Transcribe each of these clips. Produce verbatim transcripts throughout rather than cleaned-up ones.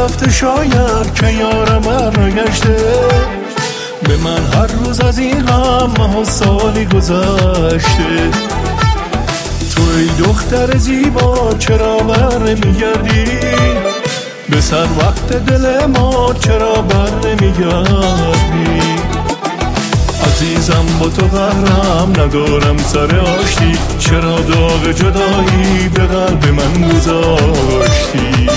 رفته شاید که یارم برنگشته، به من هر روز از این غم ماه و سالی گذشته. تو ای دختر زیبا چرا بر نمیگردی، به سر وقت دل ما چرا بر نمیگردی. عزیزم با تو قهرم ندارم سر آشتی، چرا داغ جدایی به قلب من گذاشتی.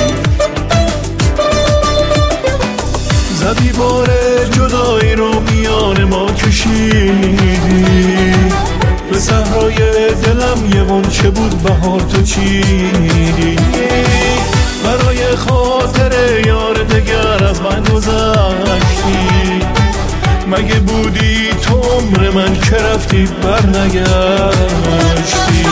زدی بار جدایی رو میان ما کشیدی، به صحرای دلم یه غنچه بود بهار تو چیدی. برای خاطر یار دگر از من گذشتی، مگه بودی تو عمر من که رفتی برنگشتی.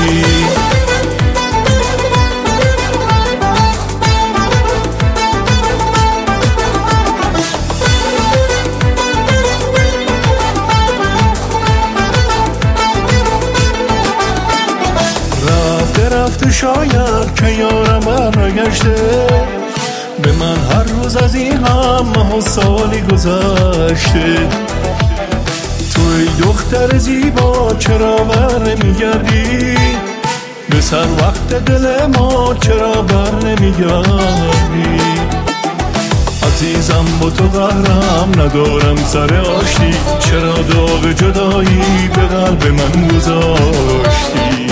رفته رفته شاید که یارم برنگشته، به من هر روز از این هم ماه و سالی گذشته. تو ای دختر زیبا چرا بر نمیگردی، به سر وقت دل ما چرا بر نمیگردی. عزیزم با تو قهرم ندارم سر آشتی، چرا داغ جدایی به قلب من گذاشتی.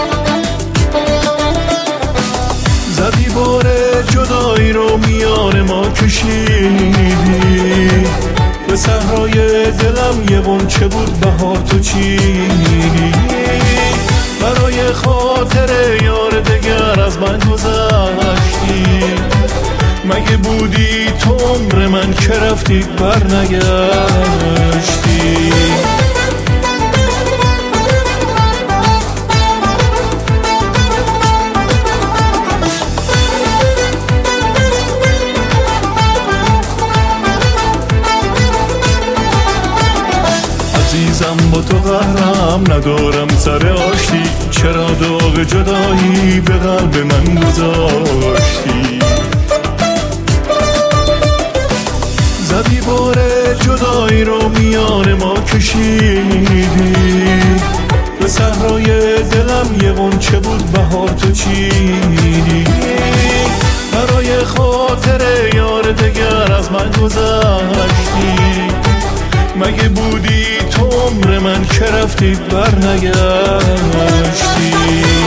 زدی بار جدایی رو میان ما کشیدی، به صحرای دلم یه غنچه بود بهار تو چیدی. برای خاطر یار دگر از من گذشتی، مگه بودی تو عمر من که رفتی برنگشتی. عزیزم با تو قهرم ندارم سر آشتی، چرا داغ جدایی به قلب من گذاشتی. زدی بار جدایی رو میان ما کشیدی، به صحرای دلم یه غنچه بود بهار تو چیدی. برای خاطر یار دگر از من گذشتی، مگه بودی تو عمر من که رفتی برنگشتی.